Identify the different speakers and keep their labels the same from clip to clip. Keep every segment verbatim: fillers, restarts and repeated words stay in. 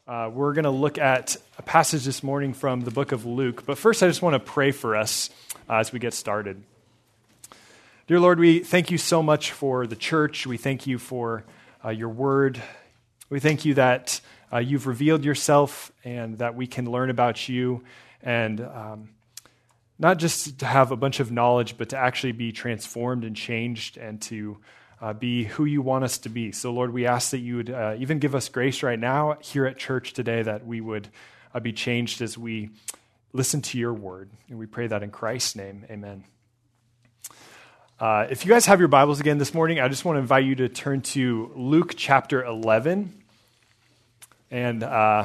Speaker 1: Uh, we're going to look at a passage this morning from the book of Luke. But first, I just want to pray for us uh, as we get started. Dear Lord, we thank you so much for the church. We thank you for uh, your word. We thank you that uh, you've revealed yourself and that we can learn about you and um, not just to have a bunch of knowledge, but to actually be transformed and changed and to Uh, be who you want us to be. So Lord, we ask that you would uh, even give us grace right now here at church today, that we would uh, be changed as we listen to your word. And we pray that in Christ's name, amen. Uh, if you guys have your Bibles again this morning, I just want to invite you to turn to Luke chapter eleven. And uh,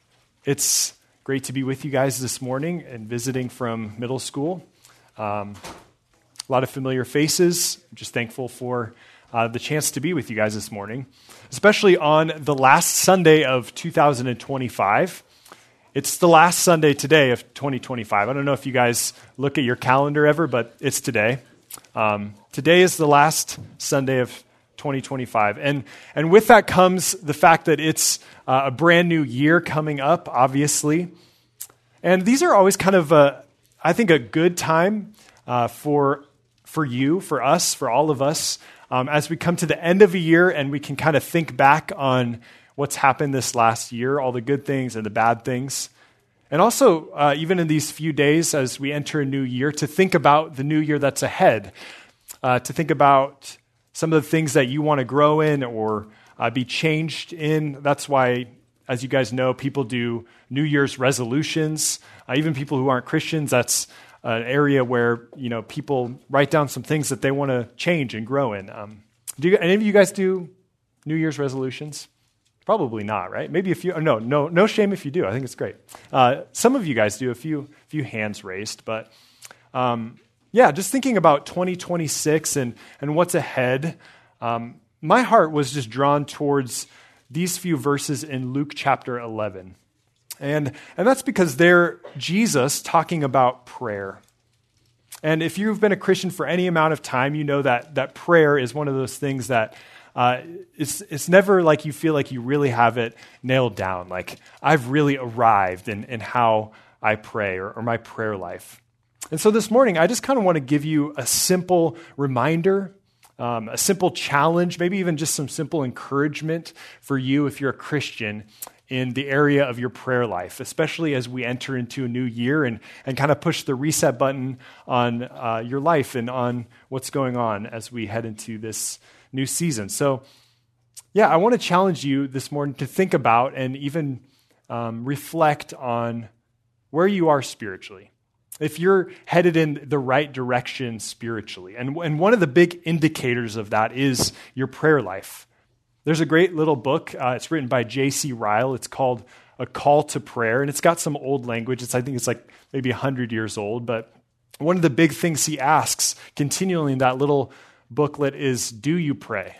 Speaker 1: it's great to be with you guys this morning and visiting from middle school. Um, a lot of familiar faces. I'm just thankful for Uh, the chance to be with you guys this morning, especially on the last Sunday of two thousand twenty-five. It's the last Sunday today of twenty twenty-five. I don't know if you guys look at your calendar ever, but it's today. Um, today is the last Sunday of twenty twenty-five. And, and with that comes the fact that it's uh, a brand new year coming up, obviously. And these are always kind of, a, I think, a good time uh, for, for you, for us, for all of us, Um, as we come to the end of a year and we can kind of think back on what's happened this last year, all the good things and the bad things. And also, uh, even in these few days as we enter a new year, to think about the new year that's ahead, uh, to think about some of the things that you want to grow in or uh, be changed in. That's why, as you guys know, people do New Year's resolutions. Uh, even people who aren't Christians, that's an area where, you know, people write down some things that they want to change and grow in. Um, do you, any of you guys do New Year's resolutions? Probably not, right? Maybe a few. No, no, no shame if you do. I think it's great. Uh, some of you guys do. A few, few hands raised, but um, yeah, just thinking about twenty twenty-six and and what's ahead. Um, my heart was just drawn towards these few verses in Luke chapter eleven. And and that's because they're Jesus talking about prayer. And if you've been a Christian for any amount of time, you know that that prayer is one of those things that uh, it's it's never like you feel like you really have it nailed down. Like, I've really arrived in, in how I pray or, or my prayer life. And so this morning, I just kind of want to give you a simple reminder, um, a simple challenge, maybe even just some simple encouragement for you if you're a Christian in the area of your prayer life, especially as we enter into a new year and, and kind of push the reset button on uh, your life and on what's going on as we head into this new season. So, yeah, I want to challenge you this morning to think about and even um, reflect on where you are spiritually. If you're headed in the right direction spiritually. And, and one of the big indicators of that is your prayer life. There's a great little book. Uh, it's written by J C Ryle. It's called A Call to Prayer, and it's got some old language. It's, I think it's like maybe one hundred years old, but one of the big things he asks continually in that little booklet is, do you pray?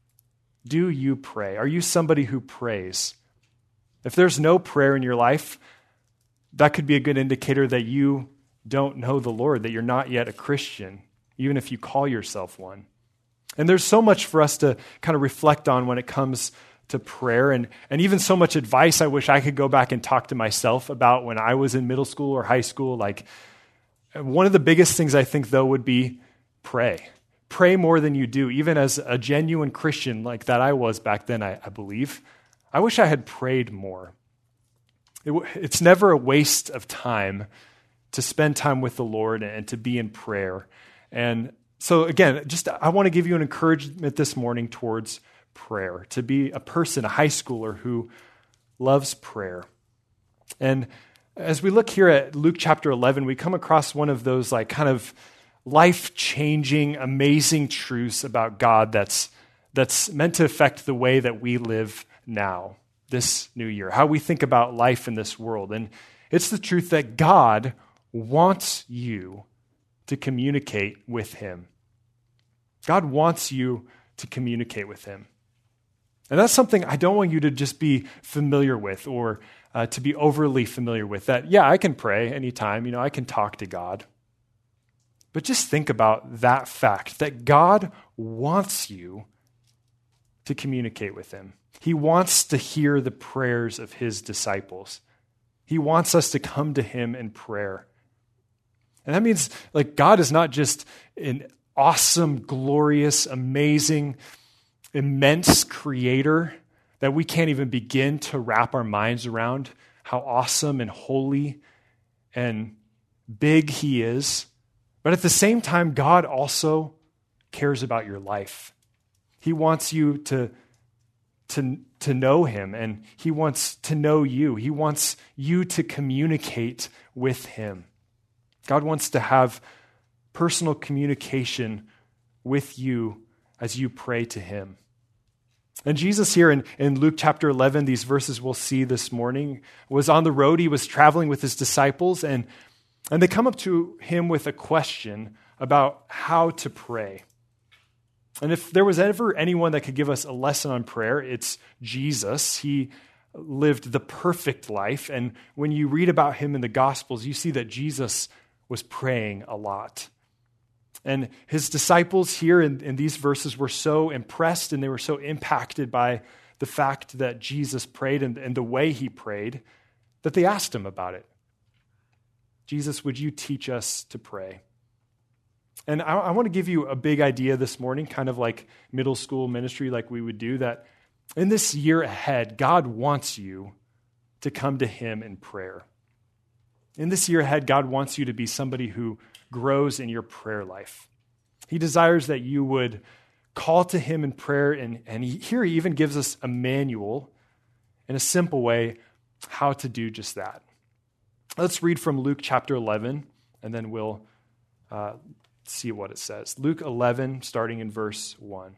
Speaker 1: Do you pray? Are you somebody who prays? If there's no prayer in your life, that could be a good indicator that you don't know the Lord, that you're not yet a Christian, even if you call yourself one. And there's so much for us to kind of reflect on when it comes to prayer, and, and even so much advice I wish I could go back and talk to myself about when I was in middle school or high school. Like, one of the biggest things I think, though, would be pray. Pray more than you do, even as a genuine Christian like that I was back then, I, I believe. I wish I had prayed more. It, it's never a waste of time to spend time with the Lord and to be in prayer. And So again, just I want to give you an encouragement this morning towards prayer, to be a person, a high schooler who loves prayer. And as we look here at Luke chapter eleven, we come across one of those like kind of life-changing, amazing truths about God that's that's meant to affect the way that we live now, this new year, how we think about life in this world. And it's the truth that God wants you to communicate with him. God wants you to communicate with him. And that's something I don't want you to just be familiar with or uh, to be overly familiar with. That, yeah, I can pray anytime, you know, I can talk to God. But just think about that fact, that God wants you to communicate with him. He wants to hear the prayers of his disciples. He wants us to come to him in prayer. And that means, like, God is not just an awesome, glorious, amazing, immense creator that we can't even begin to wrap our minds around how awesome and holy and big he is. But at the same time, God also cares about your life. He wants you to, to, to know him, and he wants to know you. He wants you to communicate with him. God wants to have personal communication with you as you pray to him. And Jesus here in, in Luke chapter eleven, these verses we'll see this morning, was on the road. He was traveling with his disciples, and, and they come up to him with a question about how to pray. And if there was ever anyone that could give us a lesson on prayer, it's Jesus. He lived the perfect life. And when you read about him in the Gospels, you see that Jesus was praying a lot. And his disciples here in, in these verses were so impressed and they were so impacted by the fact that Jesus prayed and, and the way he prayed that they asked him about it. Jesus, would you teach us to pray? And I, I want to give you a big idea this morning, kind of like middle school ministry, like we would do, that in this year ahead, God wants you to come to him in prayer. In this year ahead, God wants you to be somebody who grows in your prayer life. He desires that you would call to him in prayer, and, and he, here he even gives us a manual in a simple way how to do just that. Let's read from Luke chapter eleven, and then we'll uh, see what it says. Luke eleven, starting in verse one.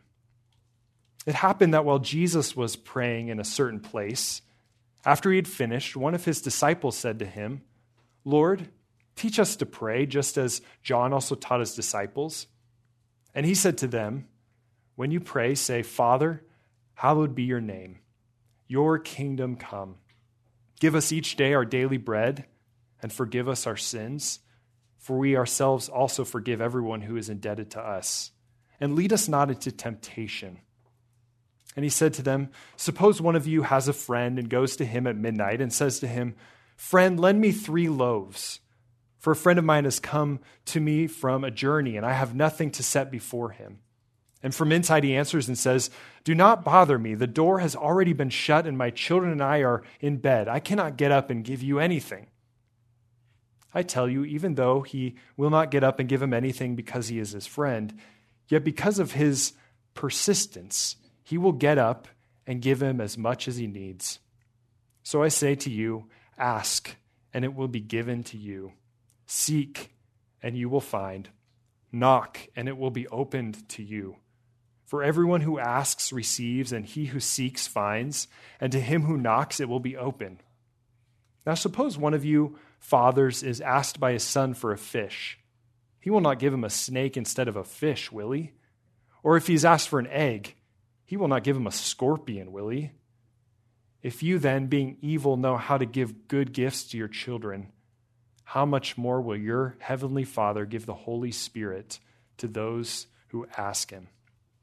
Speaker 1: It happened that while Jesus was praying in a certain place, after he had finished, one of his disciples said to him, "Lord, teach us to pray, just as John also taught his disciples." And he said to them, "When you pray, say, 'Father, hallowed be your name. Your kingdom come. Give us each day our daily bread, and forgive us our sins, for we ourselves also forgive everyone who is indebted to us. And lead us not into temptation.'" And he said to them, "Suppose one of you has a friend and goes to him at midnight and says to him, 'Friend, lend me three loaves, for a friend of mine has come to me from a journey, and I have nothing to set before him.' And from inside he answers and says, 'Do not bother me. The door has already been shut, and my children and I are in bed. I cannot get up and give you anything.' I tell you, even though he will not get up and give him anything because he is his friend, yet because of his persistence, he will get up and give him as much as he needs. So I say to you, ask, and it will be given to you. Seek, and you will find. Knock, and it will be opened to you. For everyone who asks receives, and he who seeks finds, and to him who knocks it will be opened. Now suppose one of you fathers is asked by his son for a fish. He will not give him a snake instead of a fish, will he? Or if he's asked for an egg, he will not give him a scorpion, will he? If you then, being evil, know how to give good gifts to your children, how much more will your heavenly Father give the Holy Spirit to those who ask him?"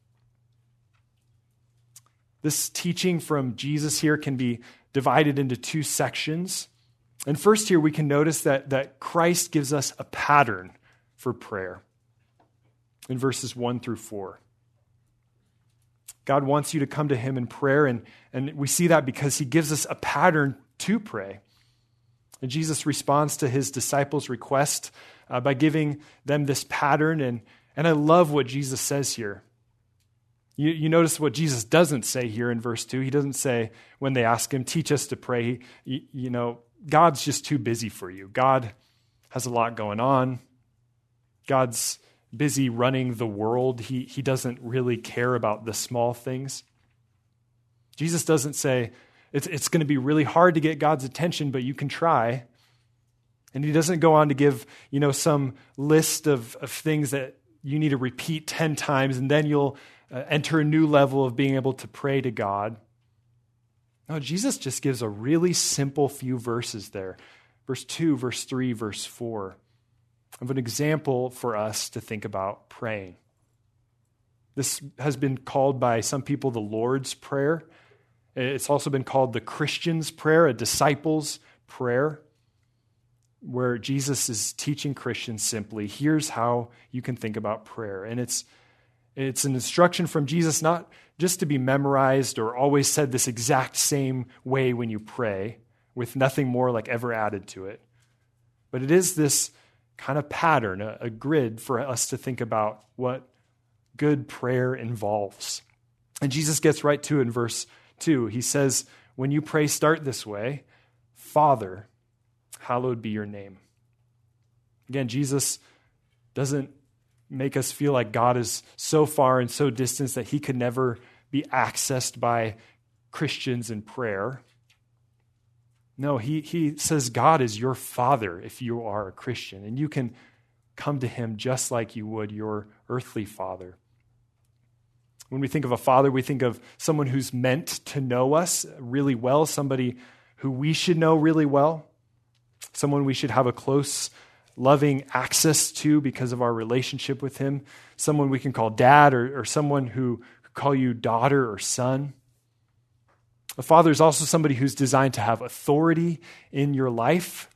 Speaker 1: This teaching from Jesus here can be divided into two sections. And first here we can notice that, that Christ gives us a pattern for prayer in verses one through four. God wants you to come to him in prayer, and, and we see that because he gives us a pattern to pray. And Jesus responds to his disciples' request uh, by giving them this pattern, and, and I love what Jesus says here. You, you notice what Jesus doesn't say here in verse two. He doesn't say, when they ask him, teach us to pray, you, you know, God's just too busy for you. God has a lot going on. God's busy running the world. He, he doesn't really care about the small things. Jesus doesn't say, it's, it's going to be really hard to get God's attention, but you can try. And he doesn't go on to give, you know, some list of, of things that you need to repeat ten times, and then you'll uh, enter a new level of being able to pray to God. No, Jesus just gives a really simple few verses there. Verse two, verse three, verse four. Of an example for us to think about praying. This has been called by some people the Lord's Prayer. It's also been called the Christian's prayer, a disciple's prayer, where Jesus is teaching Christians simply, here's how you can think about prayer. And it's it's an instruction from Jesus, not just to be memorized or always said this exact same way when you pray, with nothing more like ever added to it. But it is this kind of pattern, a, a grid for us to think about what good prayer involves. And Jesus gets right to it in verse two. He says, when you pray, start this way, Father, hallowed be your name. Again, Jesus doesn't make us feel like God is so far and so distant that he could never be accessed by Christians in prayer. No, he, he says God is your Father if you are a Christian, and you can come to him just like you would your earthly father. When we think of a father, we think of someone who's meant to know us really well, somebody who we should know really well, someone we should have a close, loving access to because of our relationship with him, someone we can call dad, or, or someone who could call you daughter or son. A father is also somebody who's designed to have authority in your life,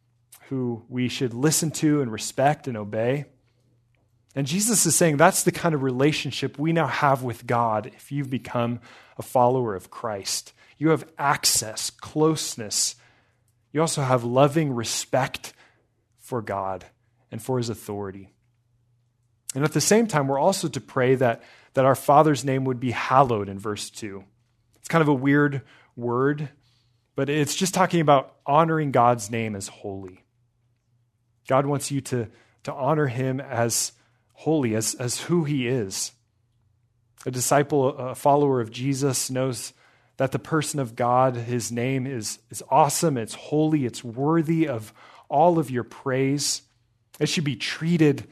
Speaker 1: who we should listen to and respect and obey. And Jesus is saying that's the kind of relationship we now have with God if you've become a follower of Christ. You have access, closeness. You also have loving respect for God and for his authority. And at the same time, we're also to pray that, that our Father's name would be hallowed in verse two. It's kind of a weird word, but it's just talking about honoring God's name as holy. God wants you to, to honor him as holy, as, as who he is. A disciple, a follower of Jesus knows that the person of God, his name is, is awesome, it's holy, it's worthy of all of your praise. It should be treated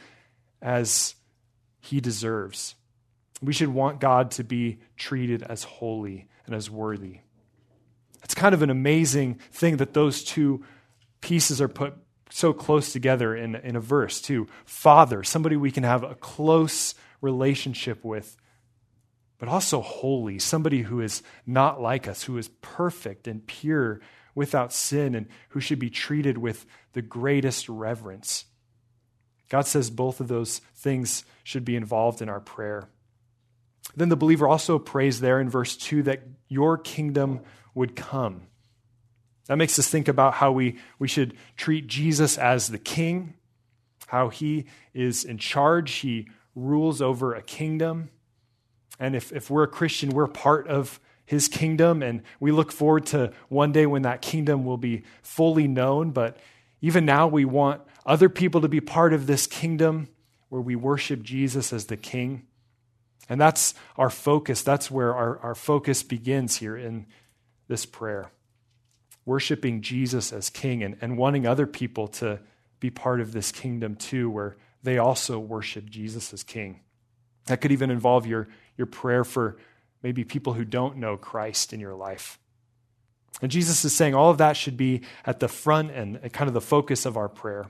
Speaker 1: as he deserves. We should want God to be treated as holy and as worthy. It's kind of an amazing thing that those two pieces are put so close together in, in a verse too. Father, somebody we can have a close relationship with, but also holy, somebody who is not like us, who is perfect and pure, without sin, and who should be treated with the greatest reverence. God says both of those things should be involved in our prayer. Then the believer also prays there in verse two that your kingdom would come. That makes us think about how we, we should treat Jesus as the king, how he is in charge, he rules over a kingdom. And if, if we're a Christian, we're part of his kingdom, and we look forward to one day when that kingdom will be fully known. But even now, we want other people to be part of this kingdom where we worship Jesus as the king. And that's our focus. That's where our, our focus begins here in this prayer. Worshiping Jesus as king and, and wanting other people to be part of this kingdom too, where they also worship Jesus as king. That could even involve your, your prayer for maybe people who don't know Christ in your life. And Jesus is saying all of that should be at the front and kind of the focus of our prayer.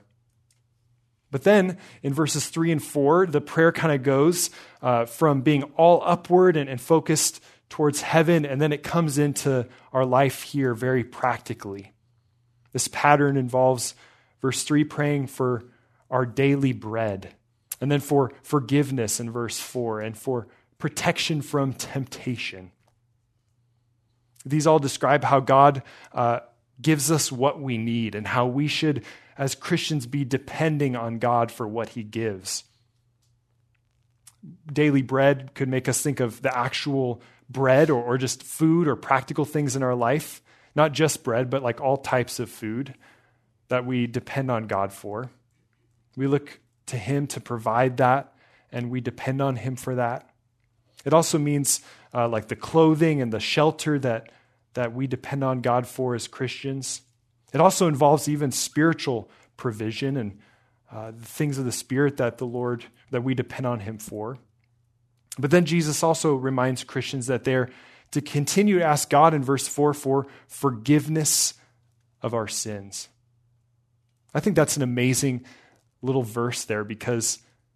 Speaker 1: But then in verses three and four, the prayer kind of goes uh, from being all upward and, and focused towards heaven, and then it comes into our life here very practically. This pattern involves verse three, praying for our daily bread, and then for forgiveness in verse four, and for protection from temptation. These all describe how God uh, gives us what we need and how we should, as Christians, be depending on God for what he gives. Daily bread could make us think of the actual bread or, or just food or practical things in our life. Not just bread, but like all types of food that we depend on God for. We look to him to provide that, and we depend on him for that. It also means uh, like the clothing and the shelter that, that we depend on God for as Christians. It also involves even spiritual provision and uh, the things of the Spirit that the Lord, that we depend on him for. But then Jesus also reminds Christians that they're to continue to ask God in verse four for forgiveness of our sins. I think that's an amazing little verse there, because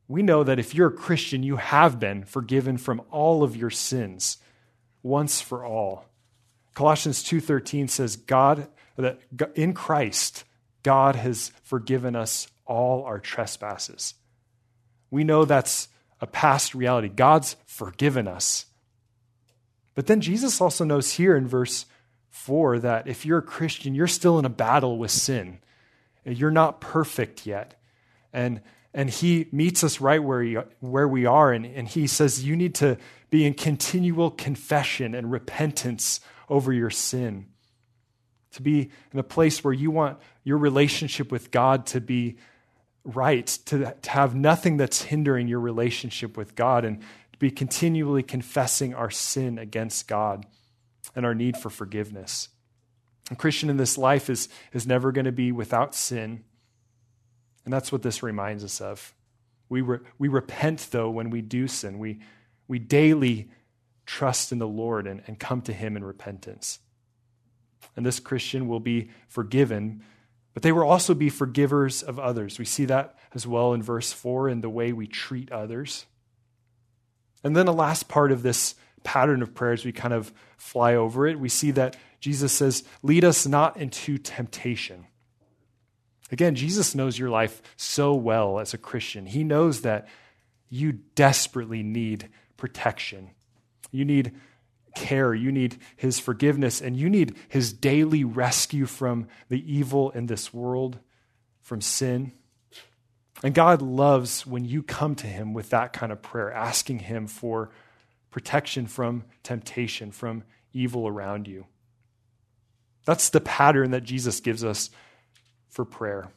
Speaker 1: we know that if you're a Christian, you have been forgiven from all of your sins once for all. Colossians two thirteen says, God, that in Christ, God has forgiven us all our trespasses. We know that's a past reality. God's forgiven us. But then Jesus also knows here in verse four that if you're a Christian, you're still in a battle with sin. You're not perfect yet. And, and he meets us right where, he, where we are, and, and he says you need to be in continual confession and repentance over your sin. To be in a place where you want your relationship with God to be right, to, to have nothing that's hindering your relationship with God, and to be continually confessing our sin against God and our need for forgiveness. A Christian in this life is, is never going to be without sin, and that's what this reminds us of. We re, we repent, though, when we do sin. We, we daily trust in the Lord and, and come to him in repentance. And this Christian will be forgiven, but they will also be forgivers of others. We see that as well in verse four in the way we treat others. And then the last part of this pattern of prayers, we kind of fly over it. We see that Jesus says, lead us not into temptation. Again, Jesus knows your life so well as a Christian. He knows that you desperately need protection. You need care. You need his forgiveness, and you need his daily rescue from the evil in this world, from sin. And God loves when you come to him with that kind of prayer, asking him for protection from temptation, from evil around you. That's the pattern that Jesus gives us for prayer.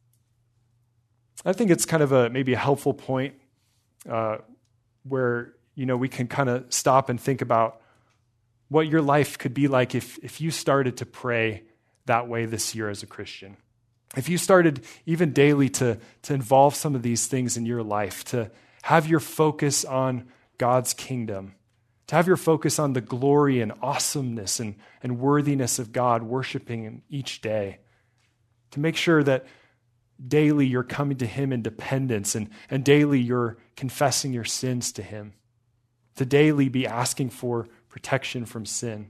Speaker 1: I think it's kind of a maybe a helpful point uh, where you know we can kind of stop and think about what your life could be like if, if you started to pray that way this year as a Christian. If you started even daily to, to involve some of these things in your life, to have your focus on God's kingdom, to have your focus on the glory and awesomeness and, and worthiness of God, worshiping him each day, to make sure that daily you're coming to him in dependence and, and daily you're confessing your sins to him, to daily be asking for protection from sin.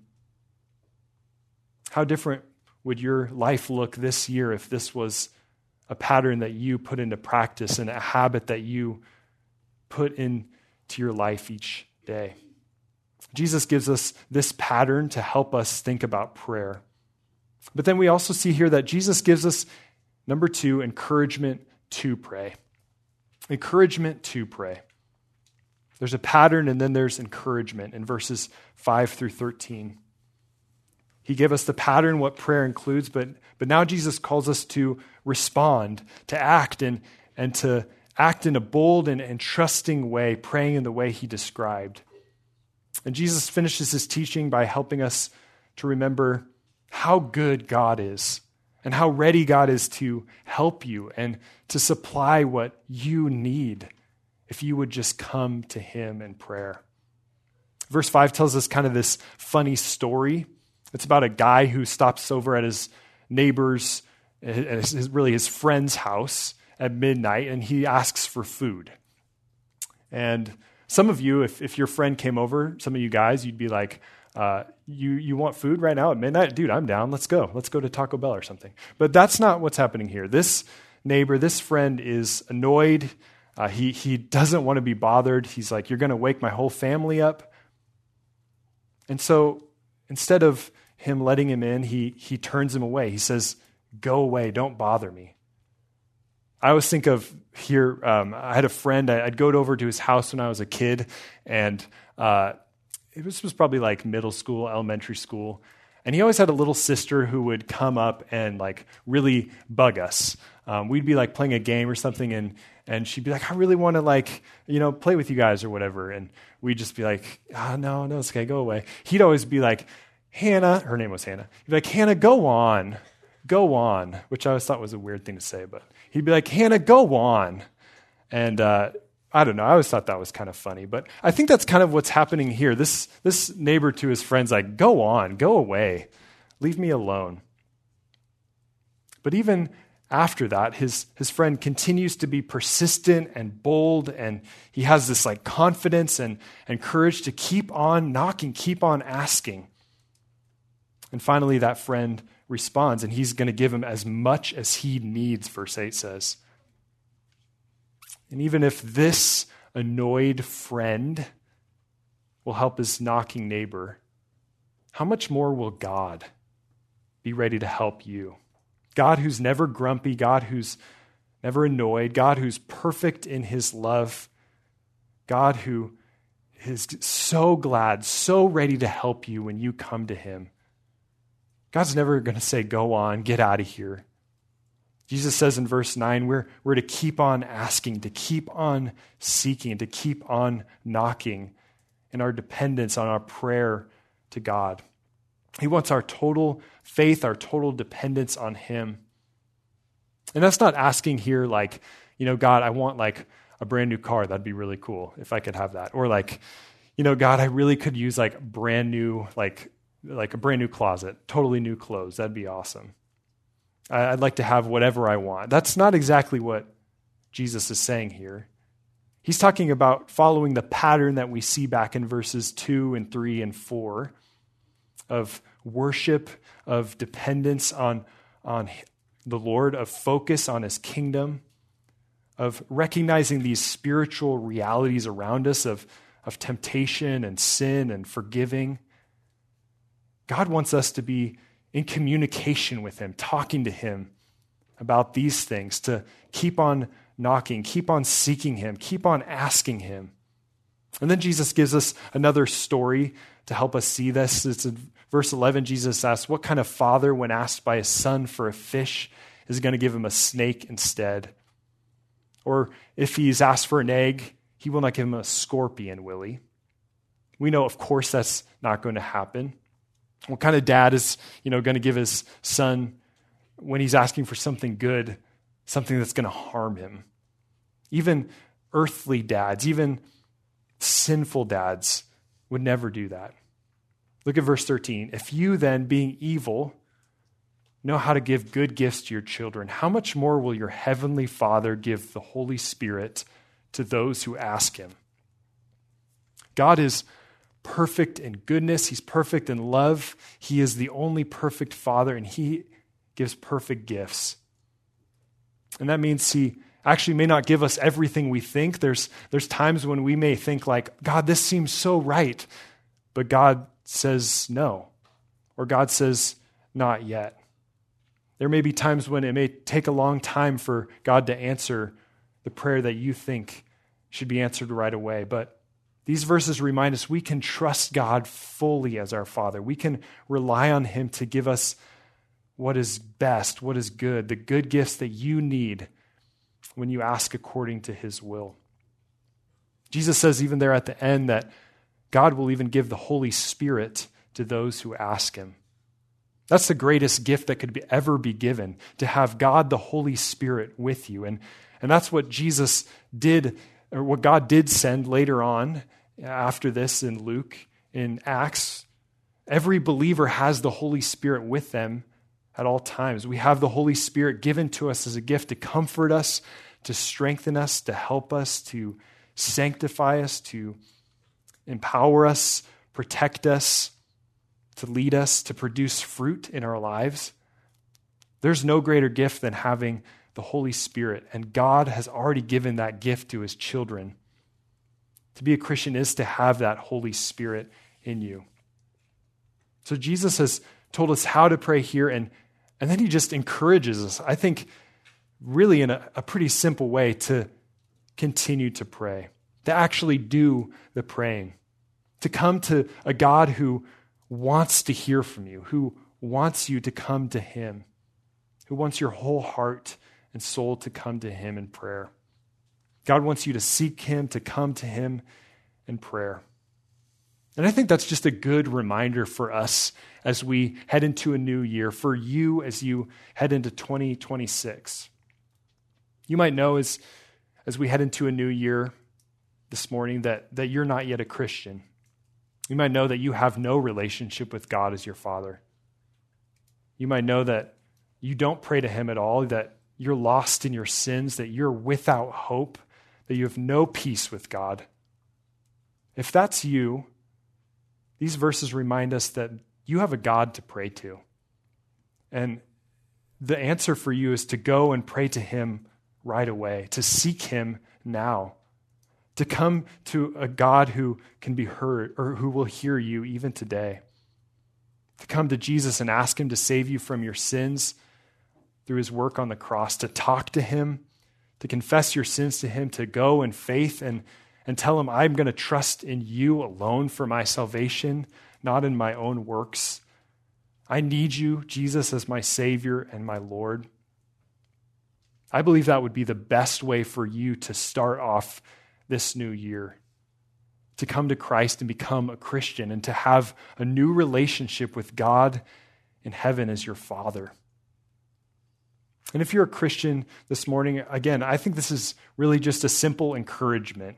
Speaker 1: How different would your life look this year if this was a pattern that you put into practice and a habit that you put into your life each day? Jesus gives us this pattern to help us think about prayer. But then we also see here that Jesus gives us, number two, encouragement to pray. Encouragement to pray. There's a pattern and then there's encouragement in verses five through thirteen. He gave us the pattern, what prayer includes, but, but now Jesus calls us to respond, to act, and, and to act in a bold and, and trusting way, praying in the way he described. And Jesus finishes his teaching by helping us to remember how good God is and how ready God is to help you and to supply what you need if you would just come to him in prayer. Verse five tells us kind of this funny story. It's about a guy who stops over at his neighbor's, his, really his friend's house at midnight, and he asks for food. And some of you, if, if your friend came over, some of you guys, you'd be like, uh, you, you want food right now at midnight? Dude, I'm down. Let's go. Let's go to Taco Bell or something. But that's not what's happening here. This neighbor, this friend is annoyed. Uh, he, he doesn't want to be bothered. He's like, you're going to wake my whole family up. And so instead of him letting him in, he, he turns him away. He says, go away. Don't bother me. I always think of here, um, I had a friend, I, I'd go over to his house when I was a kid, and uh, it was, was probably like middle school, elementary school, and he always had a little sister who would come up and like really bug us. Um, we'd be like playing a game or something, and and she'd be like, I really want to like, you know, play with you guys or whatever, and we'd just be like, oh, no, no, it's okay, go away. He'd always be like, Hannah, her name was Hannah, he'd be like, Hannah, go on, go on, which I always thought was a weird thing to say, but he'd be like, Hannah, go on. And uh, I don't know, I always thought that was kind of funny, but I think that's kind of what's happening here. This, this neighbor to his friend's like, go on, go away, leave me alone. But even after that, his, his friend continues to be persistent and bold, and he has this like confidence and, and courage to keep on knocking, keep on asking. And finally, that friend responds, and he's going to give him as much as he needs, verse eight says. And even if this annoyed friend will help his knocking neighbor, how much more will God be ready to help you? God who's never grumpy, God who's never annoyed, God who's perfect in his love, God who is so glad, so ready to help you when you come to him. God's never going to say, go on, get out of here. Jesus says in verse nine, we're, we're to keep on asking, to keep on seeking, to keep on knocking in our dependence on our prayer to God. He wants our total faith, our total dependence on him. And that's not asking here like, you know, God, I want like a brand new car. That'd be really cool if I could have that. Or like, you know, God, I really could use like brand new, like, like a brand new closet, totally new clothes. That'd be awesome. I'd like to have whatever I want. That's not exactly what Jesus is saying here. He's talking about following the pattern that we see back in verses two and three and four of worship, of dependence on, on the Lord, of focus on his kingdom, of recognizing these spiritual realities around us of, of temptation and sin and forgiving. God wants us to be in communication with him, talking to him about these things, to keep on knocking, keep on seeking him, keep on asking him. And then Jesus gives us another story to help us see this. It's in verse eleven, Jesus asks, what kind of father, when asked by his son for a fish, is going to give him a snake instead? Or if he's asked for an egg, he will not give him a scorpion, will he? We know, of course, that's not going to happen. What kind of dad is, you know, going to give his son, when he's asking for something good, something that's going to harm him? Even earthly dads, even sinful dads would never do that. Look at verse thirteen. If you then, being evil, know how to give good gifts to your children, how much more will your heavenly Father give the Holy Spirit to those who ask him? God is perfect in goodness. He's perfect in love. He is the only perfect Father, and he gives perfect gifts. And that means he actually may not give us everything we think. There's, there's times when we may think like, God, this seems so right, but God says no, or God says not yet. There may be times when it may take a long time for God to answer the prayer that you think should be answered right away, but these verses remind us we can trust God fully as our Father. We can rely on him to give us what is best, what is good, the good gifts that you need when you ask according to his will. Jesus says even there at the end that God will even give the Holy Spirit to those who ask him. That's the greatest gift that could be, ever be given, to have God, the Holy Spirit, with you. And, and that's what Jesus did, or what God did send later on after this in Luke, in Acts. Every believer has the Holy Spirit with them at all times. We have the Holy Spirit given to us as a gift to comfort us, to strengthen us, to help us, to sanctify us, to empower us, protect us, to lead us, to produce fruit in our lives. There's no greater gift than having the Holy Spirit, and God has already given that gift to his children. To be a Christian is to have that Holy Spirit in you. So Jesus has told us how to pray here, and, and then he just encourages us, I think, really in a, a pretty simple way, to continue to pray, to actually do the praying, to come to a God who wants to hear from you, who wants you to come to him, who wants your whole heart and soul to come to him in prayer. God wants you to seek him, to come to him in prayer. And I think that's just a good reminder for us as we head into a new year, for you as you head into twenty twenty-six. You might know as, as we head into a new year this morning that, that you're not yet a Christian. You might know that you have no relationship with God as your Father. You might know that you don't pray to him at all, that you're lost in your sins, that you're without hope, that you have no peace with God. If that's you, these verses remind us that you have a God to pray to. And the answer for you is to go and pray to him right away, to seek him now, to come to a God who can be heard or who will hear you even today, to come to Jesus and ask him to save you from your sins through his work on the cross, to talk to him, to confess your sins to him, to go in faith and, and tell him, I'm going to trust in you alone for my salvation, not in my own works. I need you, Jesus, as my Savior and my Lord. I believe that would be the best way for you to start off this new year, to come to Christ and become a Christian and to have a new relationship with God in heaven as your Father. And if you're a Christian this morning, again, I think this is really just a simple encouragement.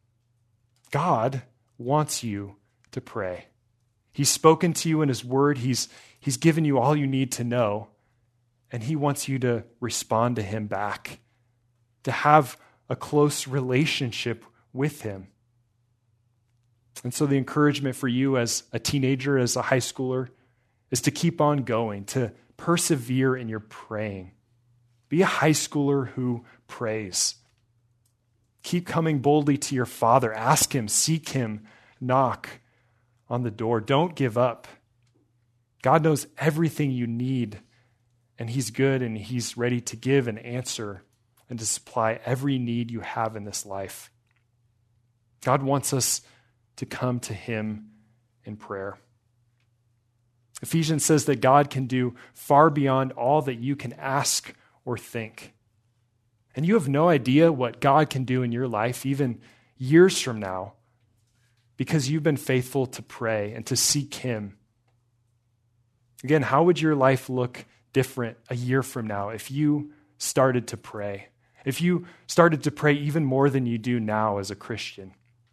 Speaker 1: God wants you to pray. He's spoken to you in his word. He's, he's given you all you need to know. And he wants you to respond to him back, to have a close relationship with him. And so the encouragement for you as a teenager, as a high schooler, is to keep on going, to persevere in your praying. Be a high schooler who prays. Keep coming boldly to your Father. Ask him, seek him, knock on the door. Don't give up. God knows everything you need, and he's good, and he's ready to give an answer and to supply every need you have in this life. God wants us to come to him in prayer. Ephesians says that God can do far beyond all that you can ask or think. And you have no idea what God can do in your life, even years from now, because you've been faithful to pray and to seek him. Again, how would your life look different a year from now if you started to pray? If you started to pray even more than you do now as a Christian?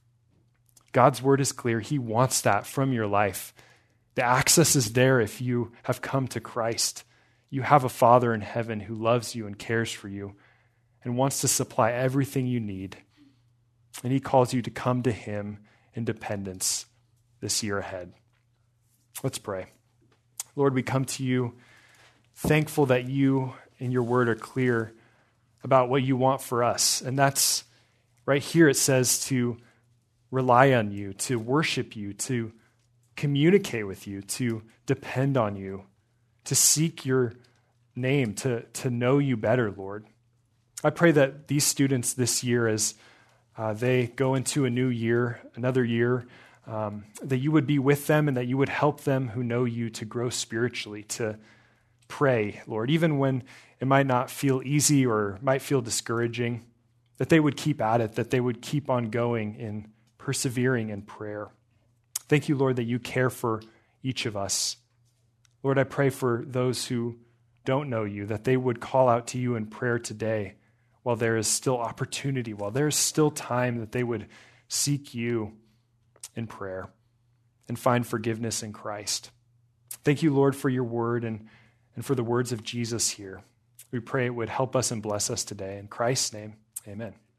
Speaker 1: God's word is clear. He wants that from your life. The access is there if you have come to Christ. You have a Father in heaven who loves you and cares for you and wants to supply everything you need. And he calls you to come to him in dependence this year ahead. Let's pray. Lord, we come to you thankful that you in your word are clear about what you want for us. And that's right here. It says to rely on you, to worship you, to communicate with you, to depend on you, to seek your name, to, to know you better, Lord. I pray that these students this year, as uh, they go into a new year, another year, um, that you would be with them and that you would help them who know you to grow spiritually, to pray, Lord, even when it might not feel easy or might feel discouraging, that they would keep at it, that they would keep on going in persevering in prayer. Thank you, Lord, that you care for each of us. Lord, I pray for those who don't know you, that they would call out to you in prayer today while there is still opportunity, while there is still time, that they would seek you in prayer and find forgiveness in Christ. Thank you, Lord, for your word and, and for the words of Jesus here. We pray it would help us and bless us today. In Christ's name, amen.